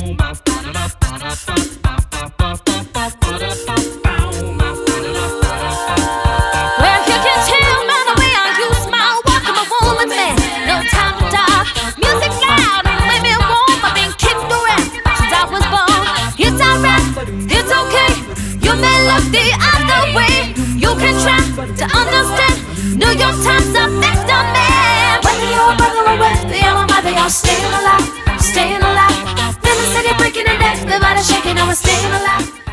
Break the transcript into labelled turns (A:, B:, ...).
A: To understand, New York Times affect a man. Whether you're a brother or whether you're a mother, you're staying alive, staying alive. Then the city breaking it down, the body shaking, and we're staying alive.